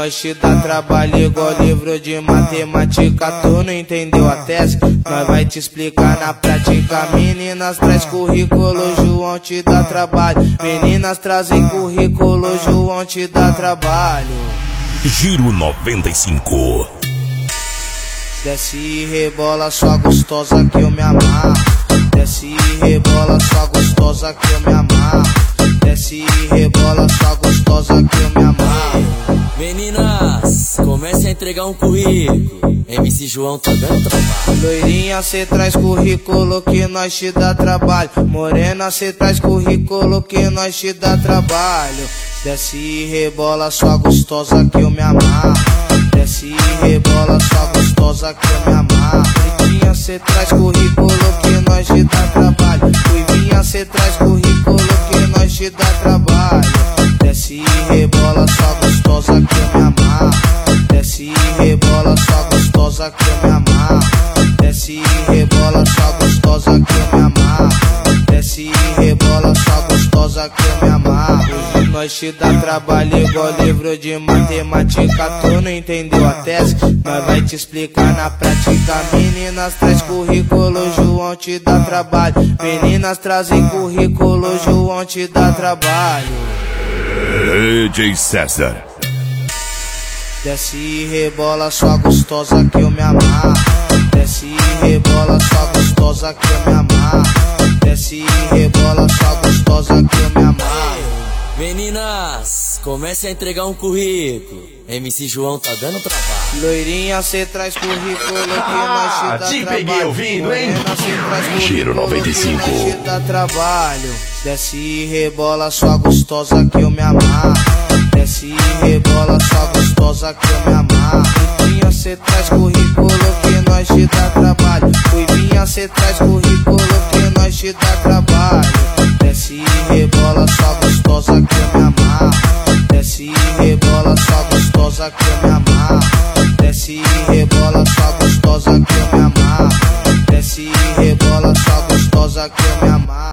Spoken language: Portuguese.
nós te dá trabalho igual livro de matemática. Tu não entendeu a tese? Nós vai te explicar na prática. Meninas traz currículo, João te dá trabalho. Meninas trazem currículo, João te dá trabalho. Giro 95. Desce e rebola sua gostosa que eu me amarro. Desce e rebola sua gostosa que eu me amarro. Desce e rebola sua gostosa que eu me amarro. Meninas, comece a entregar um currículo. MC João tá dando trabalho. Loirinha, cê traz currículo que nós te dá trabalho. Morena, cê traz currículo que nós te dá trabalho. Desce e rebola sua gostosa que eu me amarro. Desce e rebola sua gostosa que eu me amarro. Loirinha, cê traz currículo que nós te dá trabalho. Ruivinha, cê traz currículo que nós te dá trabalho. Desce e rebola sua gostosa que eu me amarro. Desce e rebola sua gostosa que eu me amarro. Desce e rebola sua gostosa que eu me amarro. Desce e rebola sua gostosa que eu me amarro. Hoje nós te dá trabalho igual livro de matemática. Tu não entendeu a tese? Nós vai te explicar na prática. Meninas traz currículo, João te dá trabalho. Meninas trazem currículo, João te dá trabalho. DJ César. Desce e rebola sua gostosa que eu me amarro. Desce e rebola sua gostosa que eu me amarro. Desce e rebola sua gostosa que eu me amarro. Meninas, comece a entregar um currículo. MC João tá dando trabalho. Loirinha, cê traz currículo que nós te dá te trabalho. peguei ouvindo, hein? Morena, cê traz Giro currículo 95. que nós te dá trabalho. Desce e rebola sua gostosa que eu me amarro. Desce e rebola sua gostosa que eu me amarro. Ruivinha, cê traz currículo que nós te dá trabalho. Ruivinha, cê traz currículo que nós te dá trabalho. Desce e rebola sua gostosa que eu me amarro. Desce e rebola sua gostosa que eu me amarro. Desce e rebola sua gostosa que eu me amarro. Desce e rebola sua gostosa que eu me amarro.